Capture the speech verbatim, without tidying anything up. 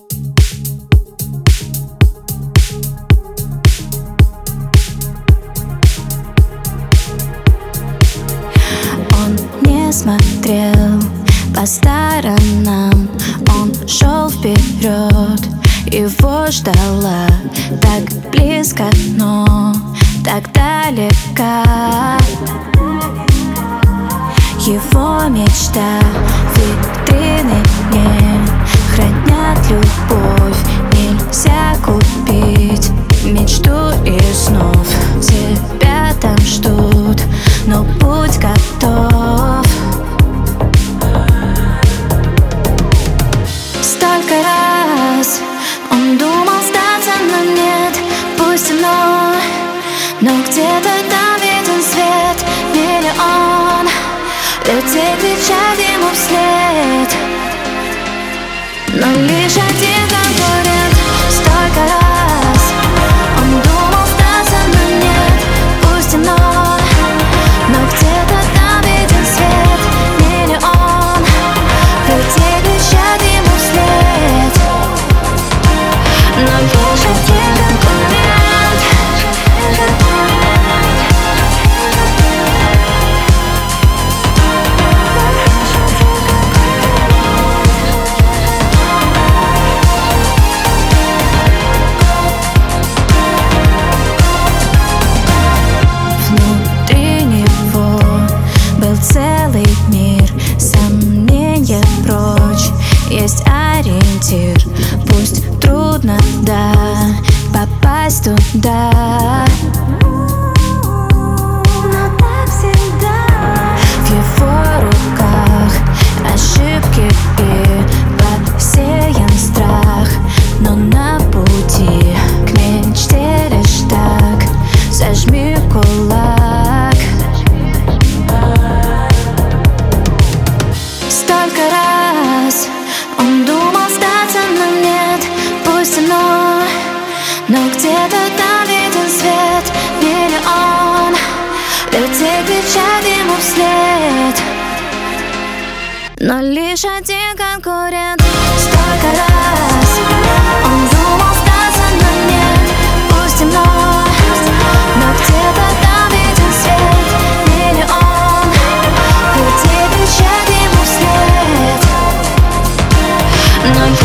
Он не смотрел по сторонам, он шел вперед. Его ждала так близко, но так далека. Его мечта витрины не хранят любовь. Нельзя купить мечту и снов. Тебя там ждут, но будь готов. Столько раз он думал сдаться, но нет, пусть темно, но где-то там виден свет. Миллион людей кричат ему вслед, но лишь один конкурент. Столько раз он думал сдаться, но нет, пусть темно, но где-то там виден свет. Миллион людей кричат ему вслед, но лишь один конкурент. Целый мир, сомнения прочь, есть ориентир. Пусть трудно, да, попасть туда, но так всегда. В его руках ошибки и посеян страх, но на пути к мечте лишь так зажми кулак. Столько раз он думал сдаться, но нет, пусть темно, но где-то там виден свет. Миллион людей кричат ему вслед, но лишь один конкурент. Столько раз он думал сдаться, но нет, пусть темно, но где-то там виден свет. Миллион людей кричат ему вслед, но